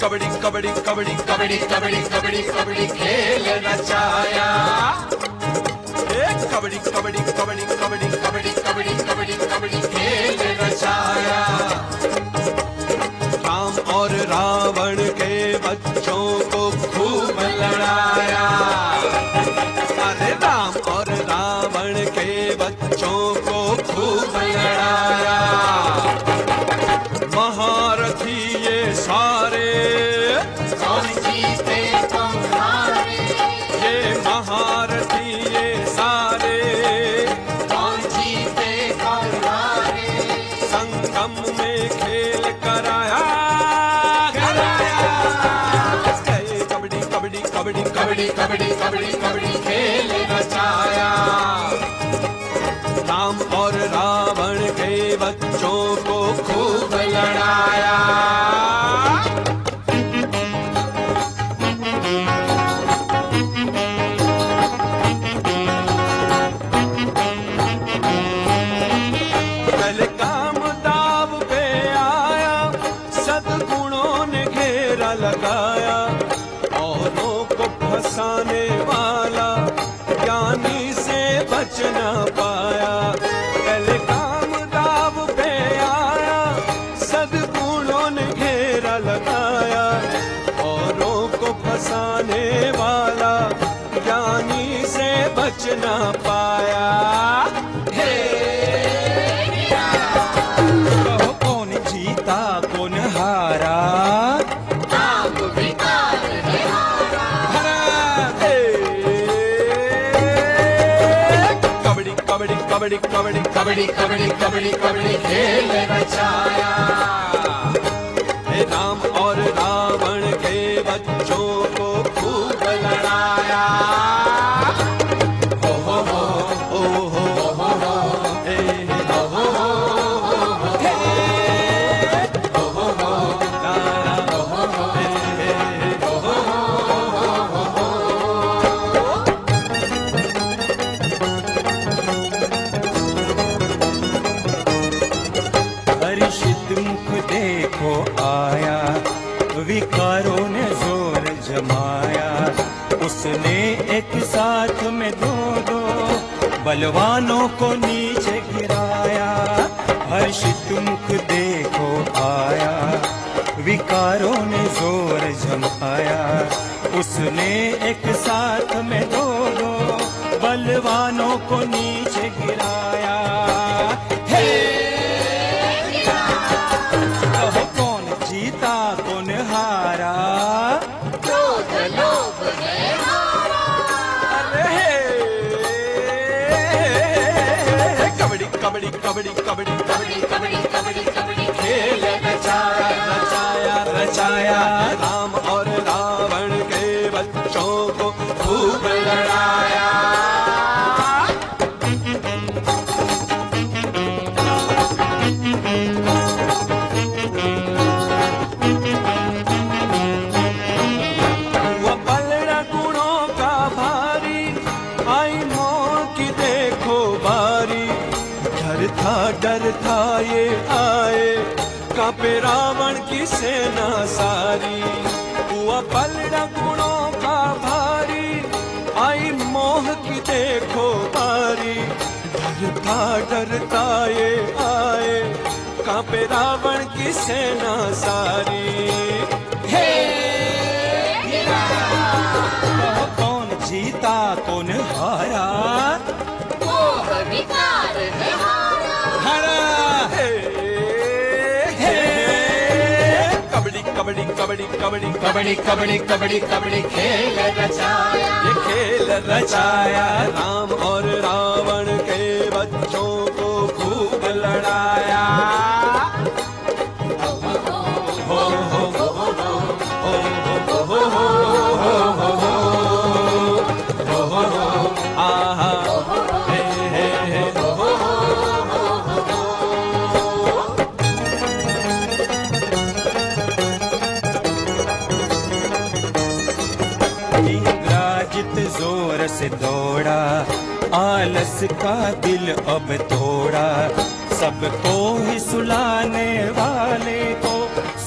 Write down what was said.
कबड्डी कबड्डी कबड्डी कबड्डी कबड्डी कबड्डी कबड्डी खेल रचाया। कबड्डी कबड्डी कबड्डी कबड्डी कबड्डी कबड्डी कबड्डी कबड्डी खेल रचाया। राम और रावण के बच्चों को खूब लड़ाया। अरे राम और रावण के बच्चों को खूब लड़ाया। महारथी ये सारे कौन जीते कौन हारे। ये महारथी ये सारे कौन जीते कौन हारे। संगम में खेल कराया कबड्डी कबड्डी कबड्डी कबड्डी कबड्डी कबड्डी कबड्डी खेल रचाया। राम और रावण के बच्चों को खूब लड़ाया। पहले काम दाव पे आया, सद्गुणों ने घेरा लगाया। औरों को फंसाने वाला ज्ञानी से बच न पाया। पहले काम दाव पे आया, सद्गुणों ने घेरा लगाया। औरों को फंसाने वाला ज्ञानी से बच न पाया। कहो कौन जीता कौन हारा। कबड्डी कबड्डी कबड्डी कबड्डी कबड्डी कबड्डी खेल रचाया। राम और रावण के बच्चों को खूब लड़ाया। हो हो हो हो हो हो हो हे हो हो हो हे हो हो हो तारा हो हो हो हे हो हो हो। हर्षित मुख देखो आया, विकारों ने जोर जमाया। उसने एक साथ में दो दो बलवानों को नीचे गिराया। हर्षित मुख देखो आया, विकारों ने जोर जमाया। उसने एक साथ में दो दो बलवानों को नीचे गिराया। कौन हारा। क्रोध लोभ है हारा। अरे कबड्डी कबड्डी कबड्डी कबड्डी कबड्डी कबड्डी कबड्डी कबड्डी खेल रचाया रचाया रचाया। राम और रावण के बच्चों को खूब लड़ाया। डर था ये आए, कांपे रावण की सेना सारी। हुआ पलड़ा गुणों का भारी, आई मोह की देखो बारी। डरता ये आए, कांपे रावण की सेना सारी। हे कौन जीता कौन हारा। मोह विकार है कबड्डी कबड्डी कबड्डी कबड्डी कबड्डी कबड्डी कबड्डी कबड्डी खेल रचाया। ये खेल रचाया। राम और रावण के बच्चों को खूब लड़ाया। हो हो हो हो हो हो हो हो आहा हे हे हे हो हो। जोर से दौड़ा, आलस का दिल अब तोड़ा। सबको ही सुलाने वाले को